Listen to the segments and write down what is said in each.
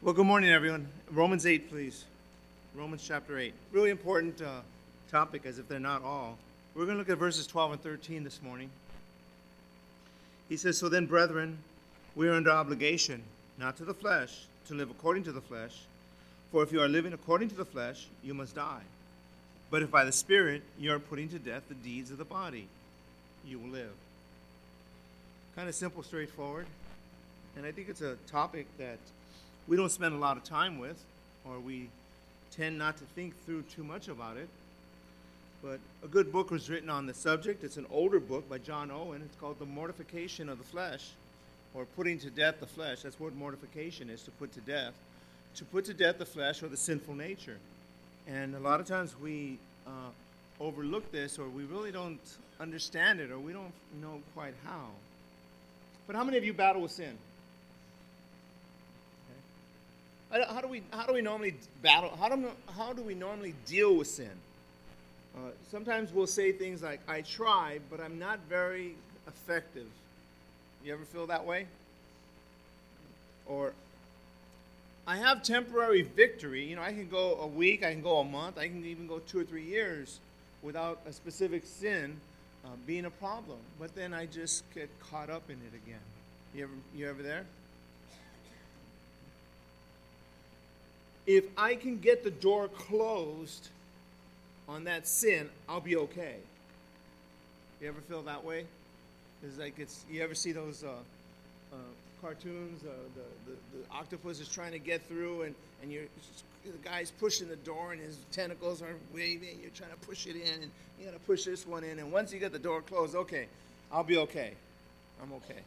Well, good morning, everyone. Romans 8, please. Romans chapter 8. Really important topic, as if they're not all. We're going to look at verses 12 and 13 this morning. He says, "So then, brethren, we are under obligation, not to the flesh, to live according to the flesh. For if you are living according to the flesh, you must die. But if by the Spirit you are putting to death the deeds of the body, you will live." Kind of simple, straightforward. And I think it's a topic that we don't spend a lot of time with, or we tend not to think through too much about it. But a good book was written on the subject. It's an older book by John Owen. It's called The Mortification of the Flesh, or Putting to Death the Flesh. That's what mortification is, to put to death. To put to death the flesh, or the sinful nature. And a lot of times we overlook this, or we really don't understand it, or we don't know quite how. But how many of you battle with sin? How do we normally battle? How do we normally deal with sin? Sometimes we'll say things like, "I try, but I'm not very effective." You ever feel that way? Or, "I have temporary victory. I can go a week, I can go a month, I can even go 2 or 3 years without a specific sin being a problem. But then I just get caught up in it again." You ever there? If I can get the door closed on that sin, I'll be okay. You ever feel that way? You ever see those cartoons? The octopus is trying to get through, and the guy's pushing the door, and his tentacles are waving. You're trying to push it in, and you got to push this one in. And once you get the door closed, okay, I'll be okay. I'm okay.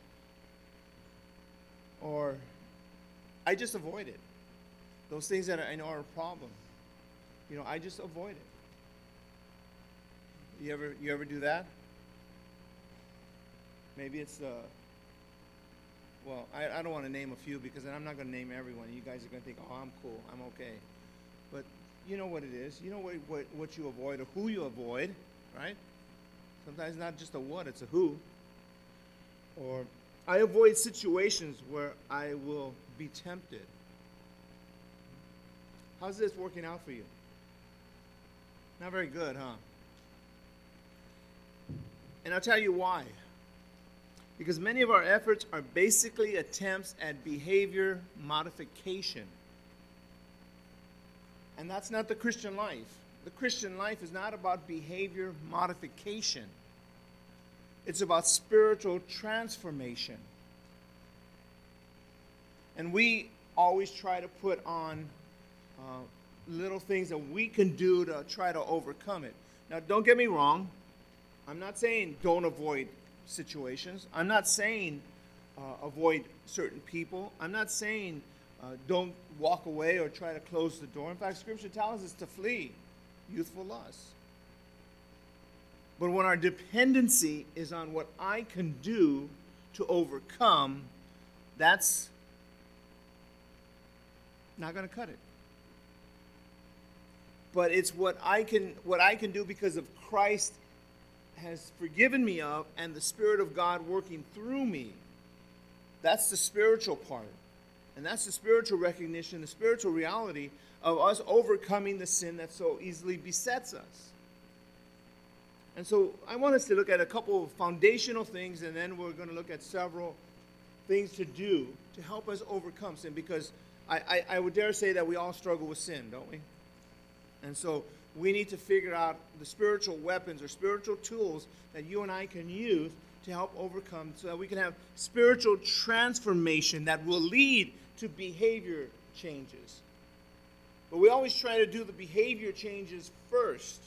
Or I just avoid it. Those things that I know are a problem, I just avoid it. You ever do that? Maybe it's I don't want to name a few, because then I'm not going to name everyone. You guys are going to think, "Oh, I'm cool, I'm okay." But you know what it is. You know what you avoid, or who you avoid, right? Sometimes not just a what, it's a who. Or I avoid situations where I will be tempted. How's this working out for you? Not very good, huh? And I'll tell you why. Because many of our efforts are basically attempts at behavior modification. And that's not the Christian life. The Christian life is not about behavior modification. It's about spiritual transformation. And we always try to put on little things that we can do to try to overcome it. Now, don't get me wrong. I'm not saying don't avoid situations. I'm not saying avoid certain people. I'm not saying don't walk away or try to close the door. In fact, Scripture tells us to flee youthful lusts. But when our dependency is on what I can do to overcome, that's not going to cut it. But it's what I can do because of Christ has forgiven me of, and the Spirit of God working through me. That's the spiritual part. And that's the spiritual recognition, the spiritual reality of us overcoming the sin that so easily besets us. And so I want us to look at a couple of foundational things, and then we're going to look at several things to do to help us overcome sin, because I would dare say that we all struggle with sin, don't we? And so we need to figure out the spiritual weapons or spiritual tools that you and I can use to help overcome, so that we can have spiritual transformation that will lead to behavior changes. But we always try to do the behavior changes first.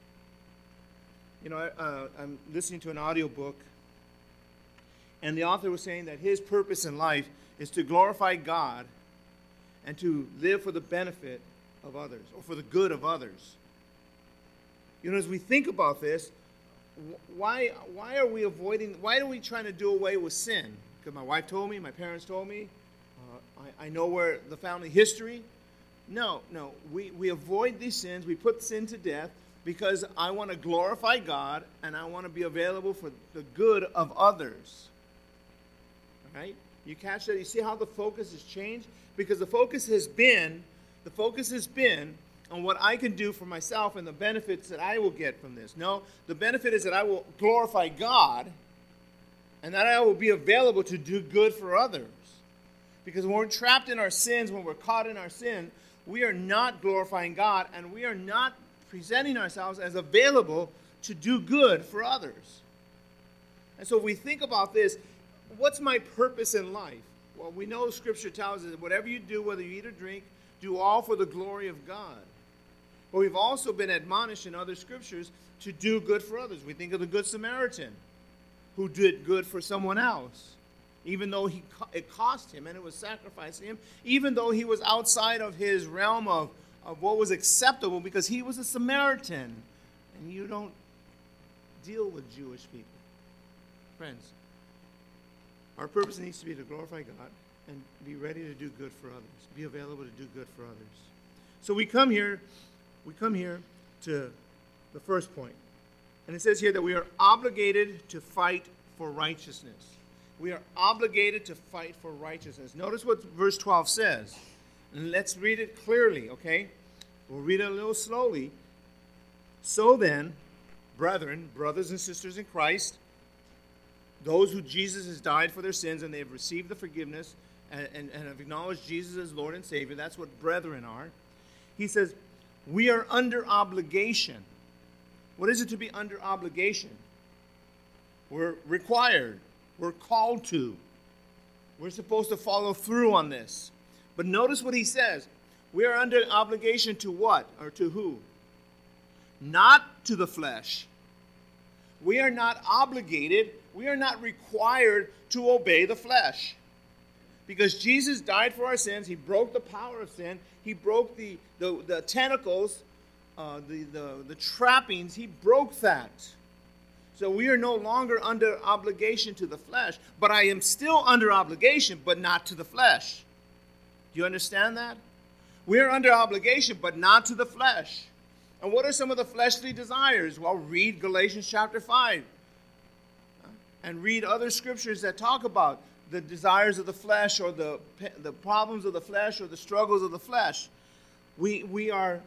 I'm listening to an audiobook, and the author was saying that his purpose in life is to glorify God and to live for the benefit of others, or for the good of others. As we think about this, why are we trying to do away with sin? Because my wife told me, my parents told me, I know where the family history. No, we avoid these sins, we put sin to death, because I want to glorify God, and I want to be available for the good of others. Right? You catch that? You see how the focus has changed? Because the focus has been on what I can do for myself and the benefits that I will get from this. No, the benefit is that I will glorify God and that I will be available to do good for others. Because when we're trapped in our sins, when we're caught in our sin, we are not glorifying God and we are not presenting ourselves as available to do good for others. And so if we think about this, what's my purpose in life? Well, we know Scripture tells us that whatever you do, whether you eat or drink, do all for the glory of God. But we've also been admonished in other Scriptures to do good for others. We think of the Good Samaritan who did good for someone else, even though it cost him and it was sacrificing him, even though he was outside of his realm of what was acceptable because he was a Samaritan. And you don't deal with Jewish people. Friends, our purpose needs to be to glorify God and be ready to do good for others. Be available to do good for others. So we come here to the first point. And it says here that we are obligated to fight for righteousness. We are obligated to fight for righteousness. Notice what verse 12 says. And let's read it clearly, okay? We'll read it a little slowly. So then, brethren, brothers and sisters in Christ, those who Jesus has died for their sins and they have received the forgiveness and have acknowledged Jesus as Lord and Savior, that's what brethren are. He says, we are under obligation. What is it to be under obligation? We're required. We're called to. We're supposed to follow through on this. But notice what he says. We are under obligation to what? Or to who? Not to the flesh. We are not obligated. We are not required to obey the flesh. Because Jesus died for our sins. He broke the power of sin. He broke the tentacles, the trappings. He broke that. So we are no longer under obligation to the flesh. But I am still under obligation, but not to the flesh. Do you understand that? We are under obligation, but not to the flesh. And what are some of the fleshly desires? Well, read Galatians chapter 5. And read other scriptures that talk about the desires of the flesh or the problems of the flesh or the struggles of the flesh. We are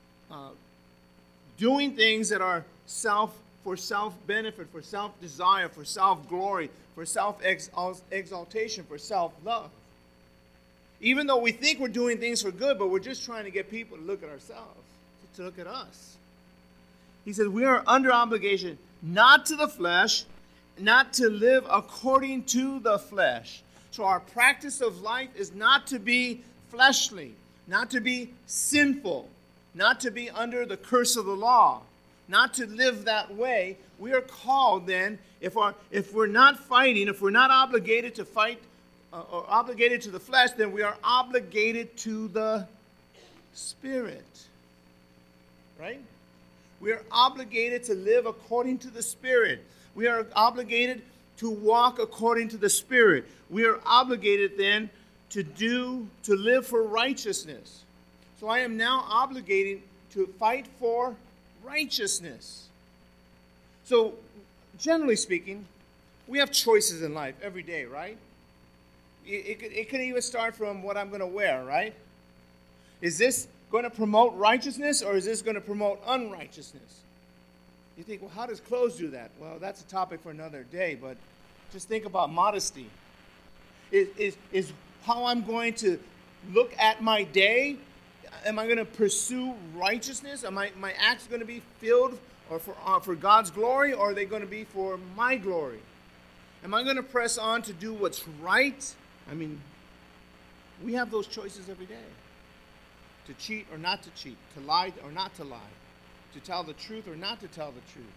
doing things that are for self-benefit, for self-desire, for self-glory, for self-exaltation, for self-love. Even though we think we're doing things for good, but we're just trying to get people to look at ourselves, to look at us. He says we are under obligation not to the flesh, not to live according to the flesh. So our practice of life is not to be fleshly, not to be sinful, not to be under the curse of the law, not to live that way. We are called then, if we're not fighting, if we're not obligated to fight or obligated to the flesh, then we are obligated to the Spirit. Right? We are obligated to live according to the Spirit. We are obligated to walk according to the Spirit. We are obligated then to live for righteousness. So I am now obligated to fight for righteousness. So, generally speaking, we have choices in life every day, right? It can even start from what I'm going to wear, right? Is this going to promote righteousness or is this going to promote unrighteousness? You think, well, how does clothes do that? Well, that's a topic for another day, but just think about modesty. Is how I'm going to look at my day? Am I going to pursue righteousness? Are my acts going to be filled or for God's glory, or are they going to be for my glory? Am I going to press on to do what's right? I mean, we have those choices every day. To cheat or not to cheat, to lie or not to lie, to tell the truth or not to tell the truth,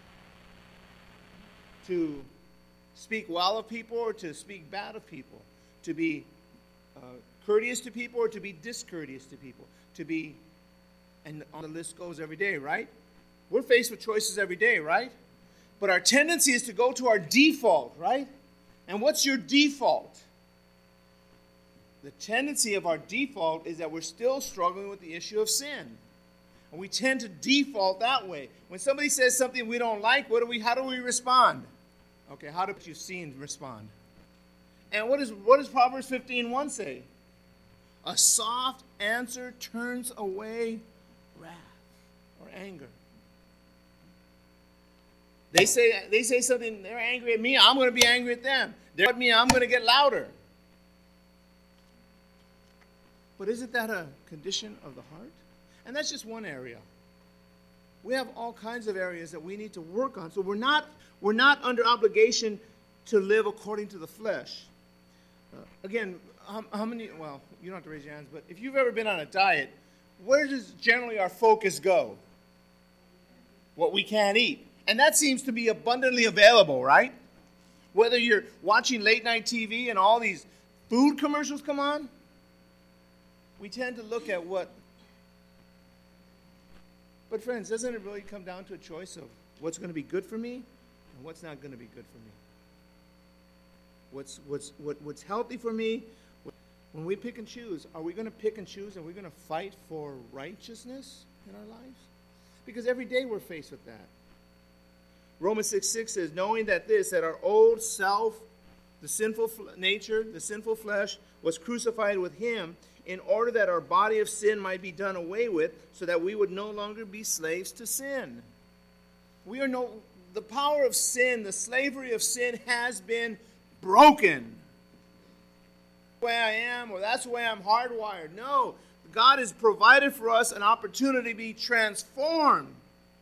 to speak well of people or to speak bad of people, to be courteous to people or to be discourteous to people, to be, and on the list goes every day, right? We're faced with choices every day, right? But our tendency is to go to our default, right? And what's your default? The tendency of our default is that we're still struggling with the issue of sin. And we tend to default that way. When somebody says something we don't like, how do we respond? Okay, how do you see and respond? And what does Proverbs 15:1 say? A soft answer turns away wrath or anger. They say something, they're angry at me, I'm going to be angry at them. They're at me, I'm going to get louder. But isn't that a condition of the heart? And that's just one area. We have all kinds of areas that we need to work on. So we're not under obligation to live according to the flesh. Again, how many, well, you don't have to raise your hands, but if you've ever been on a diet, where does generally our focus go? What we can't eat. And that seems to be abundantly available, right? Whether you're watching late night TV and all these food commercials come on, we tend to look at what. But friends, doesn't it really come down to a choice of what's going to be good for me and what's not going to be good for me? What's healthy for me? When we pick and choose, are we going to pick and choose and we're going to fight for righteousness in our lives? Because every day we're faced with that. Romans 6:6 says, knowing that our old self, the sinful nature, the sinful flesh, was crucified with him in order that our body of sin might be done away with, so that we would no longer be slaves to sin. The power of sin, the slavery of sin has been broken. That's the way I am, or that's the way I'm hardwired. No, God has provided for us an opportunity to be transformed.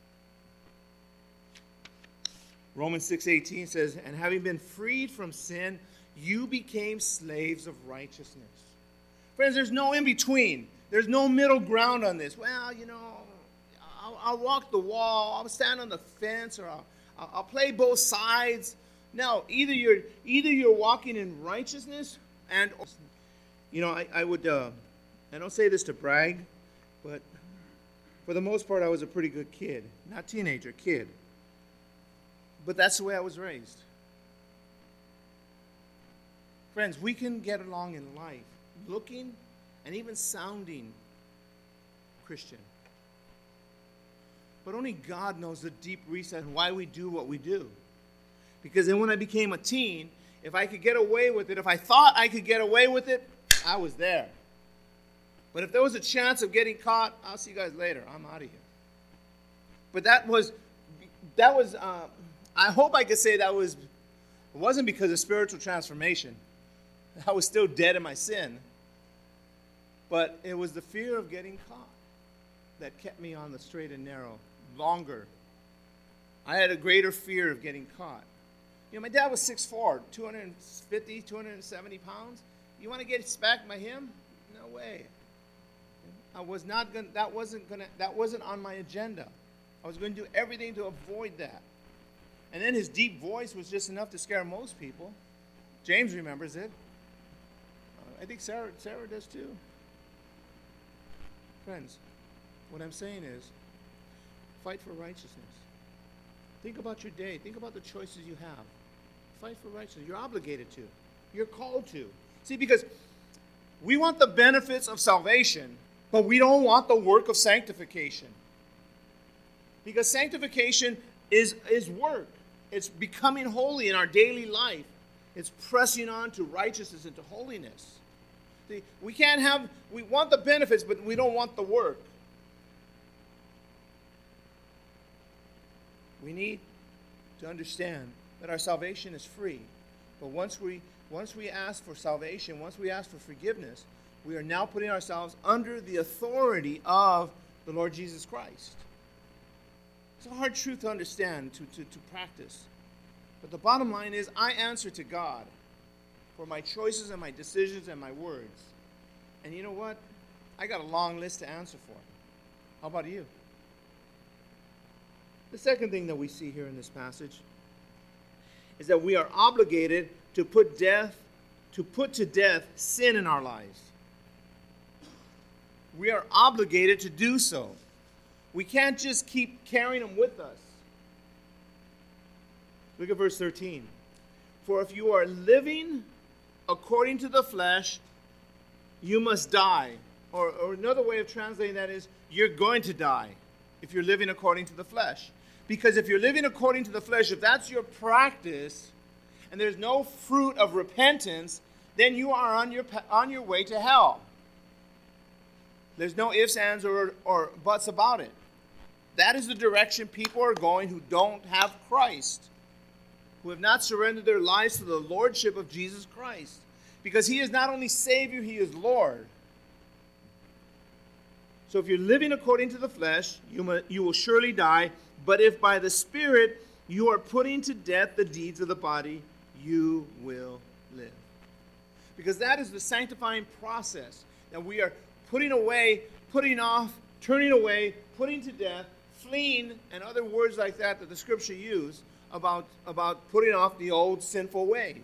Romans 6:18 says, and having been freed from sin, you became slaves of righteousness. Friends, there's no in-between. There's no middle ground on this. Well, I'll walk the wall, I'll stand on the fence, or I'll play both sides. No, either you're walking in righteousness, and I don't say this to brag, but for the most part I was a pretty good kid. Not teenager, kid. But that's the way I was raised. Friends, we can get along in life looking and even sounding Christian. But only God knows the deep reason and why we do what we do. Because then when I became a teen, if I could get away with it, if I thought I could get away with it, I was there. But if there was a chance of getting caught, I'll see you guys later. I'm out of here. But that was I hope I could say it wasn't because of spiritual transformation. I was still dead in my sin. But it was the fear of getting caught that kept me on the straight and narrow longer. I had a greater fear of getting caught. My dad was 6'4", 250, 270 pounds. You want to get smacked by him? No way. That wasn't on my agenda. I was going to do everything to avoid that. And then his deep voice was just enough to scare most people. James remembers it. I think Sarah does too. Friends, what I'm saying is, fight for righteousness. Think about your day. Think about the choices you have. Fight for righteousness. You're obligated to. You're called to. See, because we want the benefits of salvation, but we don't want the work of sanctification. Because sanctification is work. It's becoming holy in our daily life. It's pressing on to righteousness and to holiness. See, we want the benefits, but we don't want the work. We need to understand that our salvation is free. But once we ask for salvation, once we ask for forgiveness, we are now putting ourselves under the authority of the Lord Jesus Christ. It's a hard truth to understand, to practice. But the bottom line is, I answer to God for my choices and my decisions and my words. And you know what? I got a long list to answer for. How about you? The second thing that we see here in this passage is that we are obligated to put to death sin in our lives. We are obligated to do so. We can't just keep carrying them with us. Look at verse 13. For if you are living according to the flesh, you must die. Or another way of translating that is, you're going to die if you're living according to the flesh. Because if you're living according to the flesh, if that's your practice, and there's no fruit of repentance, then you are on your way to hell. There's no ifs, ands, or buts about it. That is the direction people are going who don't have Christ, who have not surrendered their lives to the lordship of Jesus Christ. Because he is not only Savior, he is Lord. So if you're living according to the flesh, you will surely die. But if by the Spirit you are putting to death the deeds of the body, you will live. Because that is the sanctifying process, that we are putting away, putting off, turning away, putting to death, fleeing, and other words like that the Scripture use about putting off the old sinful ways.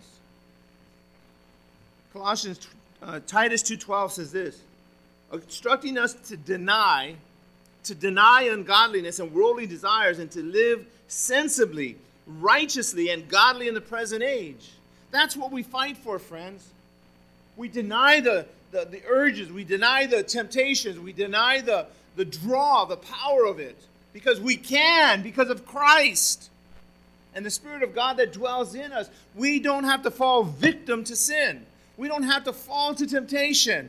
Titus 2:12 says this, instructing us to deny ungodliness and worldly desires and to live sensibly, righteously, and godly in the present age. That's what we fight for, friends. We deny the urges, we deny the temptations, we deny the draw, the power of it, because we can, because of Christ and the Spirit of God that dwells in us. We don't have to fall victim to sin. We don't have to fall to temptation.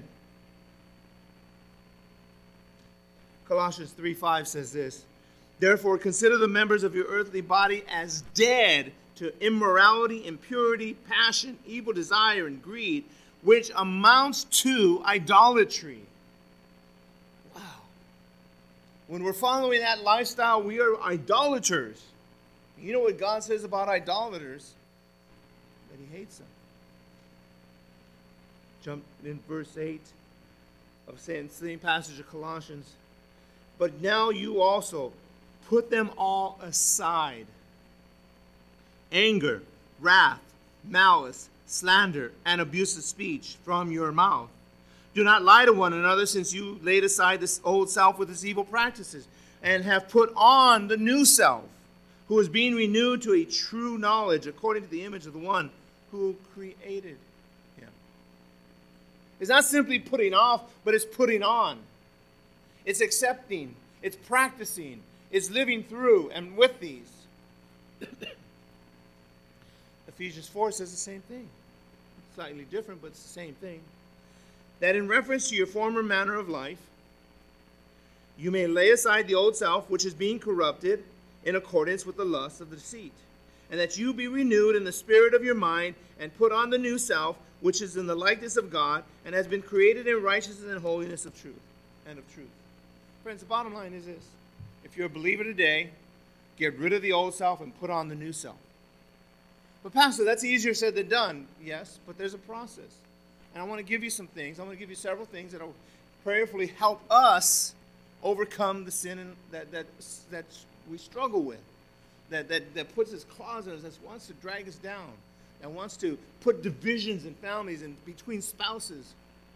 Colossians 3:5 says this, therefore consider the members of your earthly body as dead to immorality, impurity, passion, evil desire, and greed, which amounts to idolatry. Wow. When we're following that lifestyle, we are idolaters. You know what God says about idolaters? That he hates them. Jump in verse 8 of the same passage of Colossians. But now you also put them all aside. Anger, wrath, malice, slander, and abusive speech from your mouth. Do not lie to one another, since you laid aside this old self with its evil practices, and have put on the new self, who is being renewed to a true knowledge according to the image of the one who created him. It's not simply putting off, but it's putting on. It's accepting, it's practicing, it's living through and with these. Ephesians 4 says the same thing. Slightly different, but it's the same thing. That in reference to your former manner of life, you may lay aside the old self, which is being corrupted in accordance with the lusts of the deceit, and that you be renewed in the spirit of your mind, and put on the new self, which is in the likeness of God, and has been created in righteousness and holiness of truth. And of truth. Friends, the bottom line is this. If you're a believer today, get rid of the old self and put on the new self. But Pastor, that's easier said than done. Yes, but there's a process. And I want to give you some things. I want to give you several things that will prayerfully help us overcome the sin that we struggle with, that puts its claws in us, that wants to drag us down, that wants to put divisions in families and between spouses.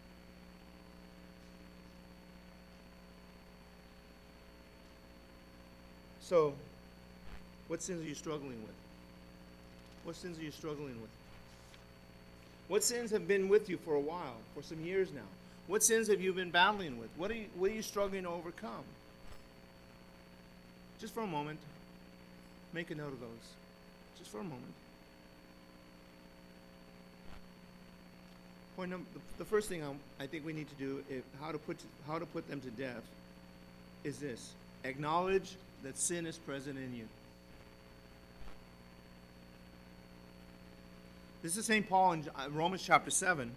So, what sins are you struggling with? What sins are you struggling with? What sins have been with you for a while, for some years now? What sins have you been battling with? What are you struggling to overcome? Just for a moment, make a note of those. Just for a moment. The first thing I think we need to do, how to put them to death, is this: acknowledge that sin is present in you. This is St. Paul in Romans chapter 7.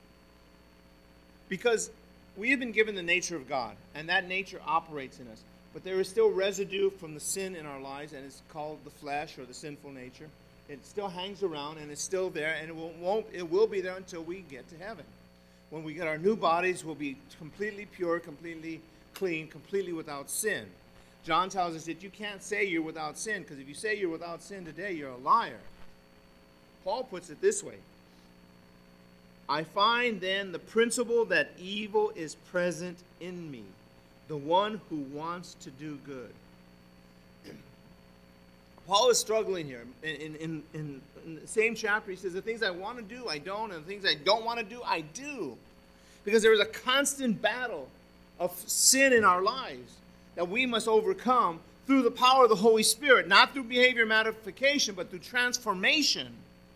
Because we have been given the nature of God, and that nature operates in us. But there is still residue from the sin in our lives, and it's called the flesh or the sinful nature. It still hangs around, and it's still there, and it will be there until we get to heaven. When we get our new bodies, we'll be completely pure, completely clean, completely without sin. John tells us that you can't say you're without sin, because if you say you're without sin today, you're a liar. Paul puts it this way: I find then the principle that evil is present in me, the one who wants to do good. Paul is struggling here. In the same chapter, he says, the things I want to do, I don't, and the things I don't want to do, I do. Because there is a constant battle of sin in our lives that we must overcome through the power of the Holy Spirit, not through behavior modification, but through transformation.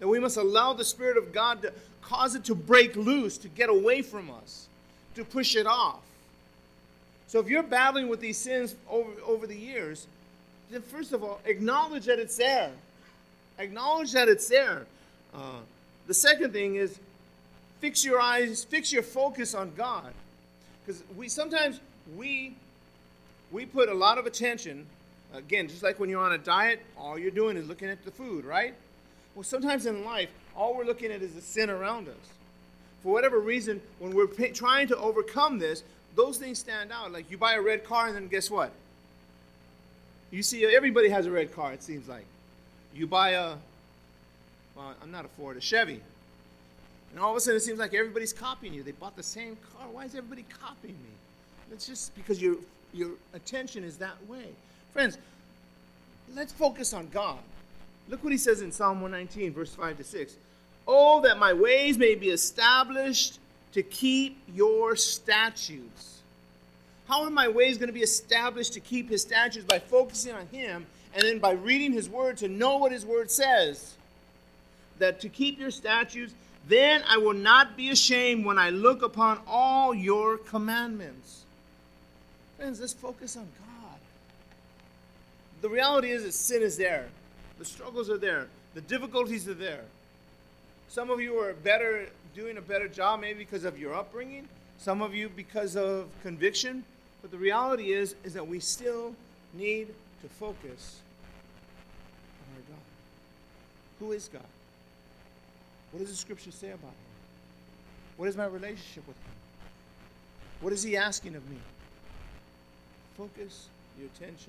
And we must allow the Spirit of God to cause it to break loose, to get away from us, to push it off. So if you're battling with these sins over the years, then first of all, acknowledge that it's there. Acknowledge that it's there. The second thing is fix your eyes, fix your focus on God. Because sometimes we put a lot of attention, again, just like when you're on a diet, all you're doing is looking at the food, right? Well, sometimes in life, all we're looking at is the sin around us. For whatever reason, when we're trying to overcome this, those things stand out. Like you buy a red car and then guess what? You see, everybody has a red car, it seems like. You buy I'm not a Ford, a Chevy. And all of a sudden it seems like everybody's copying you. They bought the same car. Why is everybody copying me? It's just because your attention is that way. Friends, let's focus on God. Look what he says in Psalm 119, verse 5 to 6. Oh, that my ways may be established to keep your statutes. How are my ways going to be established to keep his statutes? By focusing on him and then by reading his word to know what his word says. That to keep your statutes, then I will not be ashamed when I look upon all your commandments. Friends, let's focus on God. The reality is that sin is there. The struggles are there. The difficulties are there. Some of you are doing a better job maybe because of your upbringing. Some of you because of conviction. But the reality is that we still need to focus on our God. Who is God? What does the scripture say about him? What is my relationship with him? What is he asking of me? Focus your attention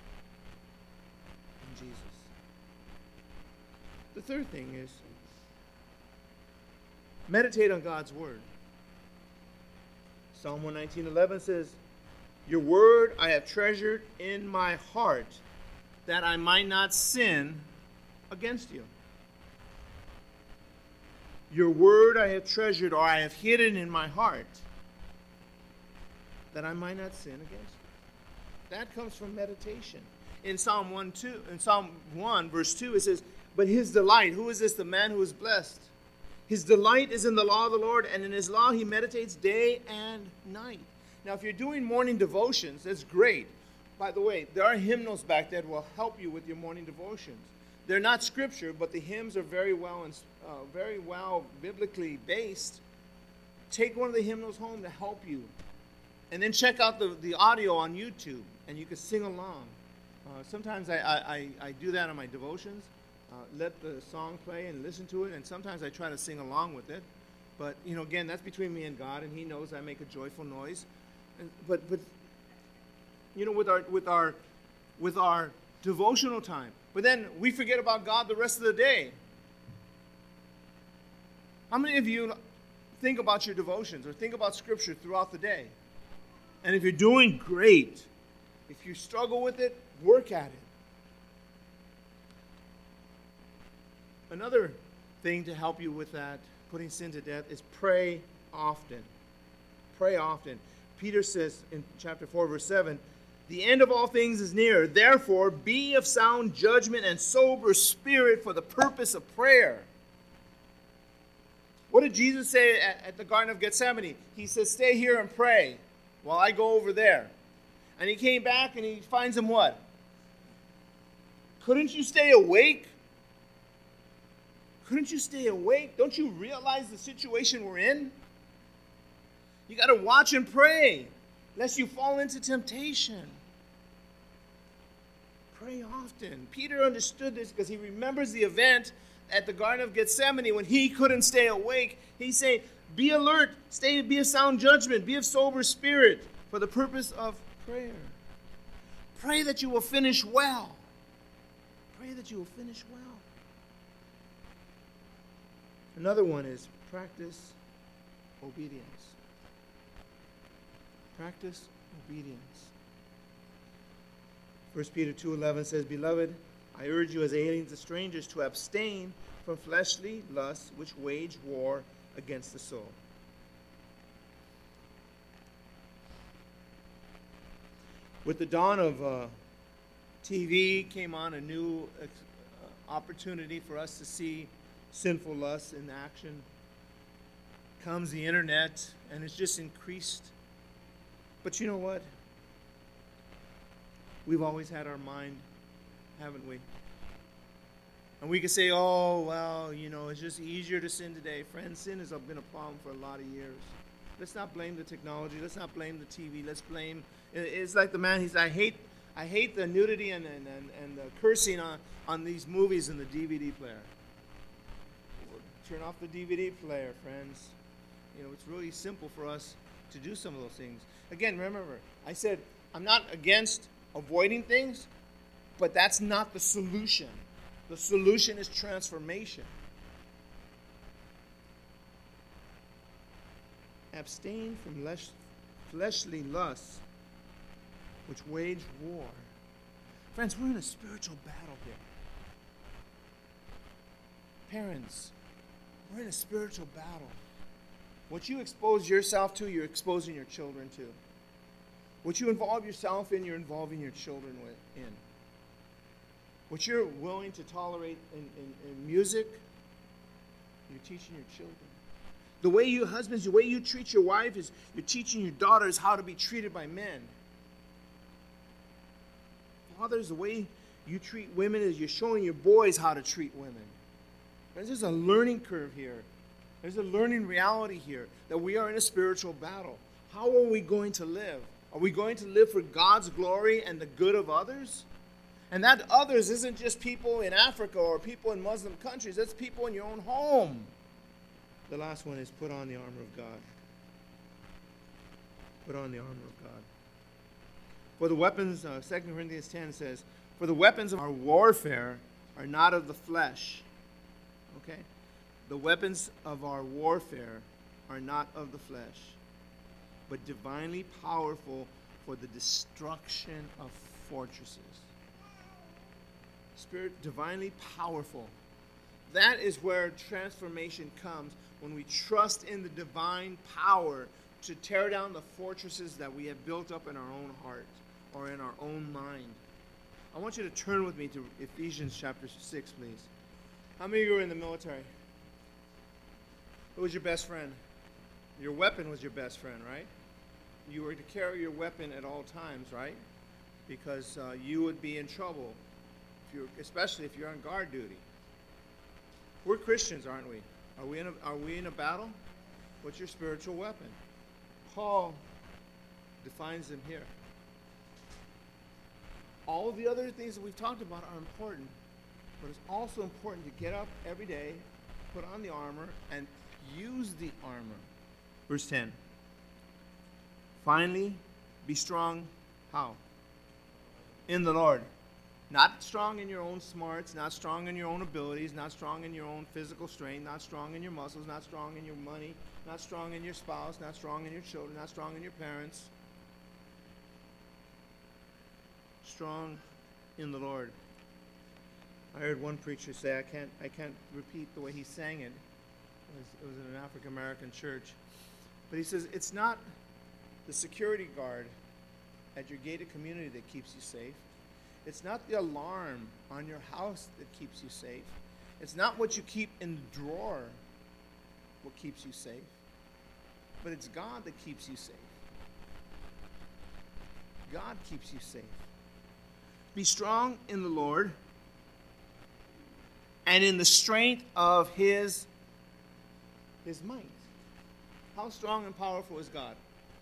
on Jesus. The third thing is meditate on God's word. Psalm 119:11 says, your word I have treasured in my heart, that I might not sin against you. Your word I have treasured, or I have hidden in my heart, that I might not sin against you. That comes from meditation. In Psalm 1 verse 2, it says, but his delight, who is this? The man who is blessed. His delight is in the law of the Lord, and in his law he meditates day and night. Now, if you're doing morning devotions, that's great. By the way, there are hymnals back there that will help you with your morning devotions. They're not scripture, but the hymns are very well biblically based. Take one of the hymnals home to help you. And then check out the audio on YouTube, and you can sing along. Sometimes I do that on my devotions. Let the song play and listen to it, and sometimes I try to sing along with it. But, again, that's between me and God, and he knows I make a joyful noise. But with our devotional time. But then we forget about God the rest of the day. How many of you think about your devotions or think about Scripture throughout the day? And if you're doing great, if you struggle with it, work at it. Another thing to help you with that, putting sin to death, is pray often. Pray often. Peter says in chapter 4, verse 7, the end of all things is near. Therefore, be of sound judgment and sober spirit for the purpose of prayer. What did Jesus say at the Garden of Gethsemane? He says, stay here and pray while I go over there. And he came back and he finds him what? Couldn't you stay awake? Couldn't you stay awake? Don't you realize the situation we're in? You got to watch and pray, lest you fall into temptation. Pray often. Peter understood this because he remembers the event at the Garden of Gethsemane when he couldn't stay awake. He's saying, be alert, be of sound judgment, be of sober spirit for the purpose of prayer. Pray that you will finish well. Pray that you will finish well. Another one is practice obedience. Practice obedience. 1 Peter 2:11 says, beloved, I urge you as aliens and strangers to abstain from fleshly lusts which wage war against the soul. With the dawn of TV came on a new opportunity for us to see sinful lust in action. Comes the internet, and it's just increased. But you know what? We've always had our mind, haven't we? And we can say, oh, well, it's just easier to sin today. Friends, sin has been a problem for a lot of years. Let's not blame the technology. Let's not blame the TV. Let's blame. It's like the man. He said, I hate the nudity and the cursing on these movies in the DVD player. Turn off the DVD player, friends. It's really simple for us to do some of those things. Again, remember, I said I'm not against avoiding things, but that's not the solution. The solution is transformation. Abstain from fleshly lusts, which wage war. Friends, we're in a spiritual battle here. Parents, we're in a spiritual battle. What you expose yourself to, you're exposing your children to. What you involve yourself in, you're involving your children in. What you're willing to tolerate in music, you're teaching your children. The way you husbands, the way you treat your wife is you're teaching your daughters how to be treated by men. Fathers, the way you treat women is you're showing your boys how to treat women. There's a learning curve here. There's a learning reality here that we are in a spiritual battle. How are we going to live? Are we going to live for God's glory and the good of others? And that others isn't just people in Africa or people in Muslim countries. That's people in your own home. The last one is put on the armor of God. Put on the armor of God. For the weapons, 2 Corinthians 10 says, for the weapons of our warfare are not of the flesh. Okay? The weapons of our warfare are not of the flesh, but divinely powerful for the destruction of fortresses. Spirit, divinely powerful. That is where transformation comes, when we trust in the divine power to tear down the fortresses that we have built up in our own heart or in our own mind. I want you to turn with me to Ephesians chapter 6, please. How many of you are in the military? Who was your best friend? Your weapon was your best friend, right? You were to carry your weapon at all times, right? Because you would be in trouble, especially if you're on guard duty. We're Christians, aren't we? Are we in a battle? What's your spiritual weapon? Paul defines them here. All of the other things that we've talked about are important, but it's also important to get up every day, put on the armor, and use the armor. Verse 10. Finally, be strong. How? In the Lord. Not strong in your own smarts, not strong in your own abilities, not strong in your own physical strength, not strong in your muscles, not strong in your money, not strong in your spouse, not strong in your children, not strong in your parents. Strong in the Lord. I heard one preacher say, I can't repeat the way he sang it. It was in an African American church. But he says, it's not the security guard at your gated community that keeps you safe. It's not the alarm on your house that keeps you safe. It's not what you keep in the drawer what keeps you safe. But it's God that keeps you safe. God keeps you safe. Be strong in the Lord and in the strength of His might. How strong and powerful is God?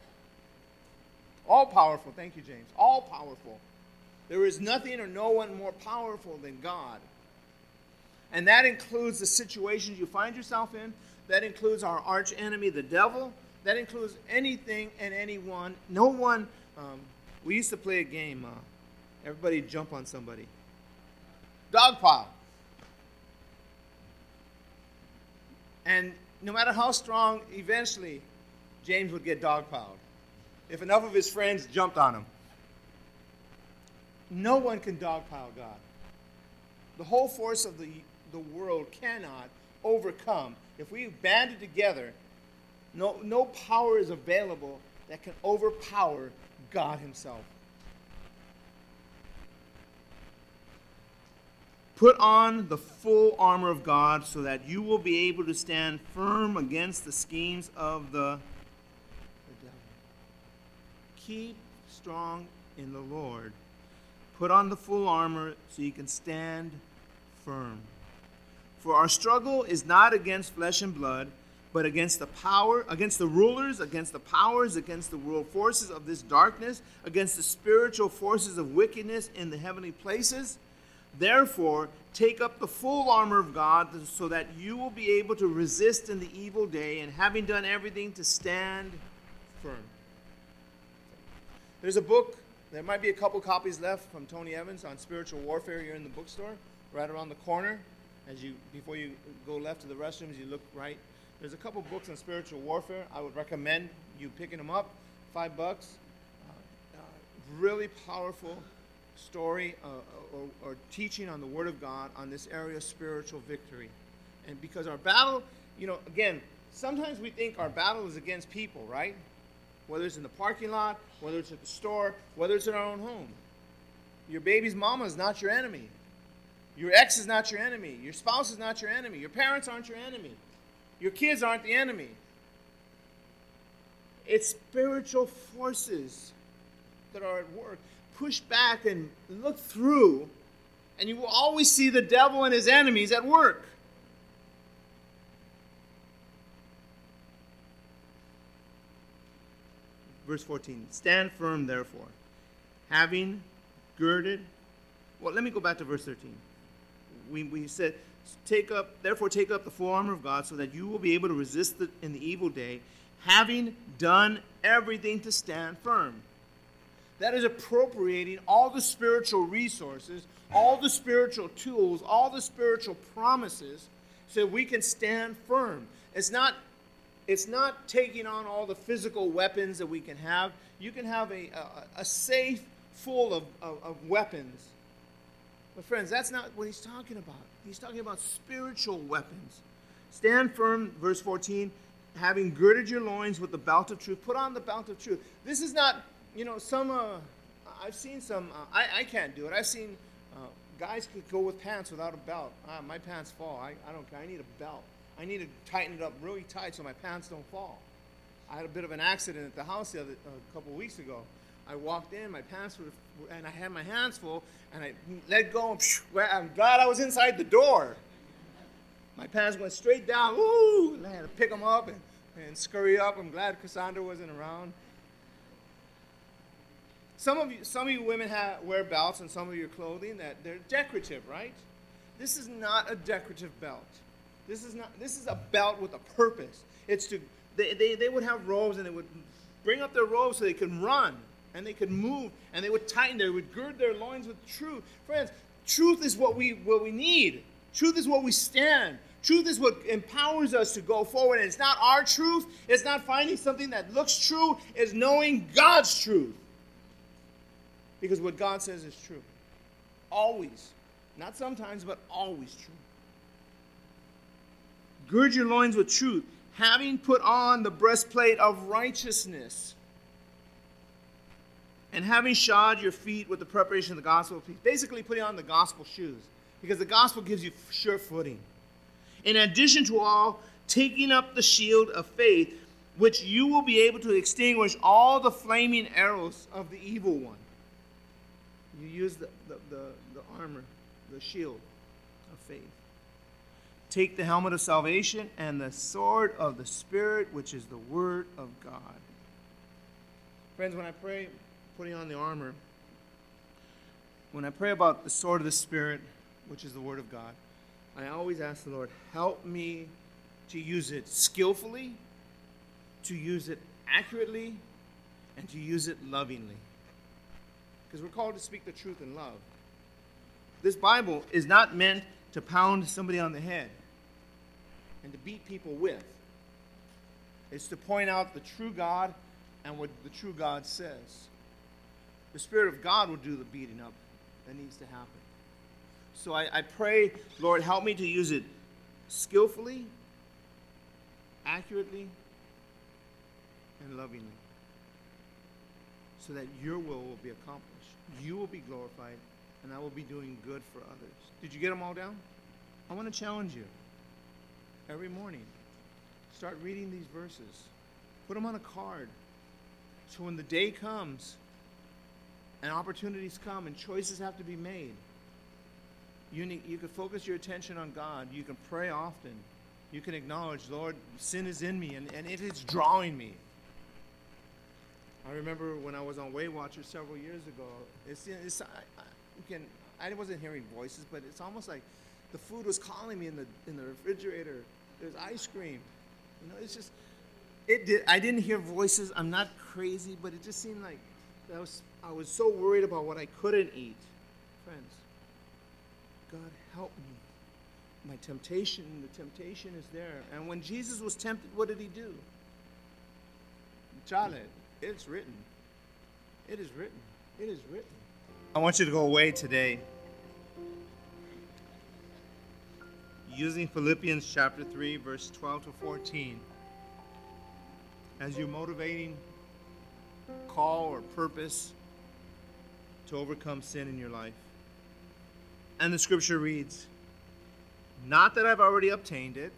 All powerful. Thank you, James. All powerful. There is nothing or no one more powerful than God. And that includes the situations you find yourself in. That includes our arch enemy, the devil. That includes anything and anyone. No one. We used to play a game. Everybody jump on somebody. Dog pile. And no matter how strong, eventually, James would get dogpiled if enough of his friends jumped on him. No one can dogpile God. The whole force of the world cannot overcome. If we banded together, no power is available that can overpower God Himself. Put on the full armor of God so that you will be able to stand firm against the schemes of the devil. Keep strong in the Lord. Put on the full armor so you can stand firm. For our struggle is not against flesh and blood, but against the rulers, against the powers, against the world forces of this darkness, against the spiritual forces of wickedness in the heavenly places. Therefore, take up the full armor of God so that you will be able to resist in the evil day, and having done everything, to stand firm. There's a book, there might be a couple copies left, from Tony Evans on spiritual warfare here in the bookstore, right around the corner. Before you go left to the restrooms, you look right. There's a couple books on spiritual warfare. I would recommend you picking them up, $5. Really powerful story or teaching on the Word of God on this area of spiritual victory. And because our battle, again, sometimes we think our battle is against people, right? Whether it's in the parking lot, whether it's at the store, whether it's in our own home. Your baby's mama is not your enemy. Your ex is not your enemy. Your spouse is not your enemy. Your parents aren't your enemy. Your kids aren't the enemy. It's spiritual forces that are at work. Push back and look through, and you will always see the devil and his enemies at work. Verse 14, stand firm, therefore, having girded. Well, let me go back to verse 13. We said, therefore take up the full armor of God so that you will be able to resist in the evil day, having done everything to stand firm. That is appropriating all the spiritual resources, all the spiritual tools, all the spiritual promises so we can stand firm. It's not taking on all the physical weapons that we can have. You can have a safe full of weapons. But friends, that's not what he's talking about. He's talking about spiritual weapons. Stand firm, verse 14, having girded your loins with the belt of truth. Put on the belt of truth. This is not... I've seen some, I can't do it. I've seen guys could go with pants without a belt. My pants fall. I don't care. I need a belt. I need to tighten it up really tight so my pants don't fall. I had a bit of an accident at the house a couple weeks ago. I walked in, my pants were, and I had my hands full, and I let go, and I'm glad I was inside the door. My pants went straight down, woo, and I had to pick them up and scurry up. I'm glad Cassandra wasn't around. Some of you women wear belts on some of your clothing that they're decorative, right? This is not a decorative belt. This is a belt with a purpose. They would have robes, and they would bring up their robes so they can run and they could move, and they would tighten, they would gird their loins with truth. Friends, truth is what we need. Truth is what we stand. Truth is what empowers us to go forward. And it's not our truth. It's not finding something that looks true. It's knowing God's truth. Because what God says is true. Always. Not sometimes, but always true. Gird your loins with truth, having put on the breastplate of righteousness, and having shod your feet with the preparation of the gospel of peace. Basically putting on the gospel shoes, because the gospel gives you sure footing. In addition to all, taking up the shield of faith, which you will be able to extinguish all the flaming arrows of the evil one. You use the armor, the shield of faith. Take the helmet of salvation and the sword of the Spirit, which is the word of God. Friends, when I pray, putting on the armor, when I pray about the sword of the Spirit, which is the word of God, I always ask the Lord, help me to use it skillfully, to use it accurately, and to use it lovingly. Because we're called to speak the truth in love. This Bible is not meant to pound somebody on the head and to beat people with. It's to point out the true God and what the true God says. The Spirit of God will do the beating up that needs to happen. So I pray, Lord, help me to use it skillfully, accurately, and lovingly, so that your will be accomplished. You will be glorified, and I will be doing good for others. Did you get them all down? I want to challenge you. Every morning, start reading these verses. Put them on a card. So when the day comes, and opportunities come, and choices have to be made, you can focus your attention on God. You can pray often. You can acknowledge, Lord, sin is in me, and it is drawing me. I remember when I was on Weight Watchers several years ago, I wasn't hearing voices, but it's almost like the food was calling me in the refrigerator. There's ice cream. It's just, I didn't hear voices. I'm not crazy, but it just seemed like I was so worried about what I couldn't eat. Friends, God help me. The temptation is there. And when Jesus was tempted, what did he do? Chale, it's written. It is written. It is written. I want you to go away today using Philippians chapter 3, verse 12 to 14 as your motivating call or purpose to overcome sin in your life. And the scripture reads, not that I've already obtained it,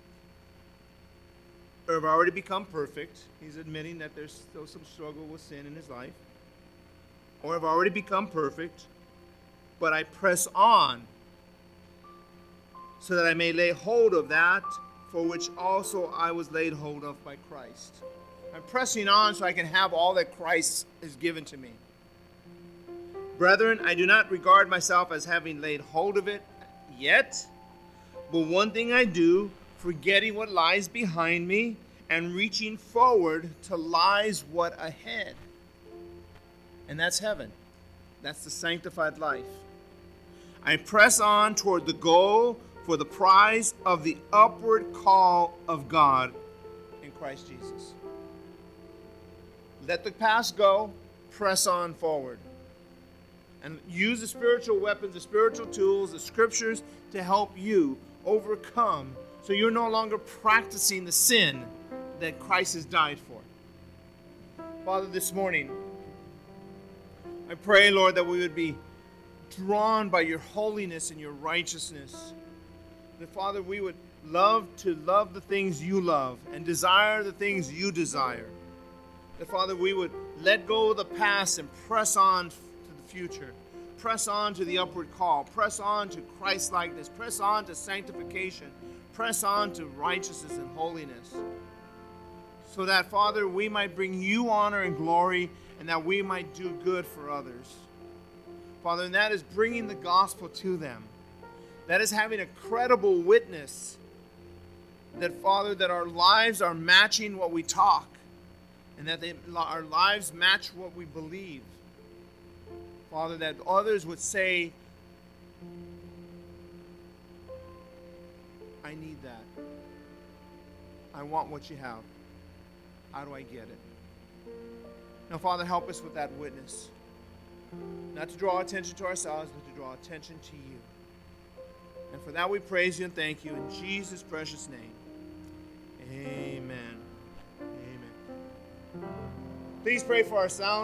or have already become perfect. He's admitting that there's still some struggle with sin in his life. Or have already become perfect, but I press on so that I may lay hold of that for which also I was laid hold of by Christ. I'm pressing on so I can have all that Christ has given to me. Brethren, I do not regard myself as having laid hold of it yet, but one thing I do, forgetting what lies behind me and reaching forward to lies what ahead. And that's heaven. That's the sanctified life. I press on toward the goal for the prize of the upward call of God in Christ Jesus. Let the past go, press on forward. And use the spiritual weapons, the spiritual tools, the scriptures to help you overcome, so you're no longer practicing the sin that Christ has died for. Father, this morning, I pray, Lord, that we would be drawn by your holiness and your righteousness. That, Father, we would love the things you love and desire the things you desire. That, Father, we would let go of the past and press on to the future. Press on to the upward call. Press on to Christ-likeness. Press on to sanctification. Press on to righteousness and holiness. So that, Father, we might bring you honor and glory, and that we might do good for others. Father, and that is bringing the gospel to them. That is having a credible witness. That, Father, that our lives are matching what we talk, and that our lives match what we believe. Father, that others would say, I need that. I want what you have. How do I get it? Now, Father, help us with that witness. Not to draw attention to ourselves, but to draw attention to you. And for that we praise you and thank you in Jesus' precious name. Amen. Amen. Please pray for our sound.